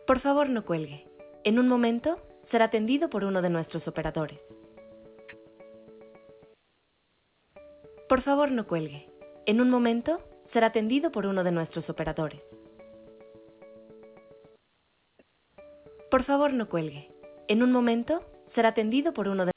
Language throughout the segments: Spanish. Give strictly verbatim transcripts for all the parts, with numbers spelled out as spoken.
Por favor, no cuelgue. En un momento será atendido por uno de nuestros operadores. Por favor, no cuelgue. En un momento será atendido por uno de nuestros operadores. Por favor, no cuelgue. En un momento será atendido por uno de...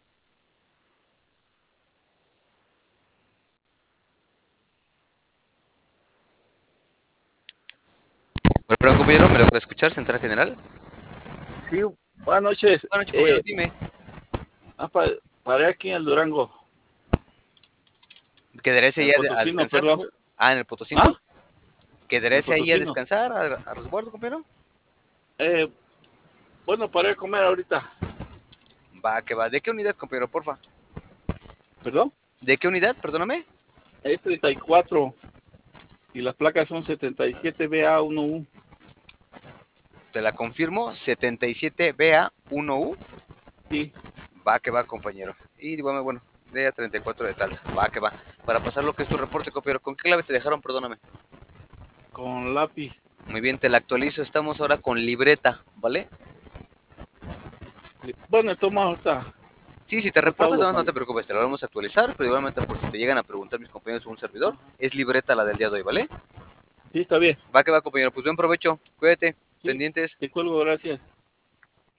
Bueno, compañero, ¿me lo puede escuchar, Central General? Sí, buenas noches. Buenas noches, compañero, Eh, dime. ah, pa- paré aquí en el Durango, ¿Quedarse en ahí el a, a Potosino, descansar, perdón. compañero? Ah, en el Potosino. ¿Ah? En el ¿Quedarse ahí a Potosino. descansar, a, a resguardo, compañero? Eh, bueno, paré a comer ahorita. Va, que va. ¿De qué unidad, compañero, porfa? ¿Perdón? ¿De qué unidad, perdóname? Es treinta y cuatro y las placas son setenta y siete B A uno U. Te la confirmo, setenta y siete B A uno U. Sí, Va, que va, compañero. Y dígame, bueno, de treinta y cuatro de tal. Va, que va. Para pasar lo que es tu reporte, compañero, ¿con qué clave te dejaron? Perdóname. con lápiz. Muy bien, te la actualizo. Estamos ahora con libreta, ¿vale? Bueno, toma ahorita. Sí, si te Ahorita reportas, hablo no, no con... te preocupes, te lo vamos a actualizar, pero igualmente por si te llegan a preguntar mis compañeros o un servidor, Ajá. es libreta la del día de hoy, ¿vale? Sí, está bien. Va que va, compañero, pues buen provecho, cuídate, Sí, pendientes. te cuelgo, gracias.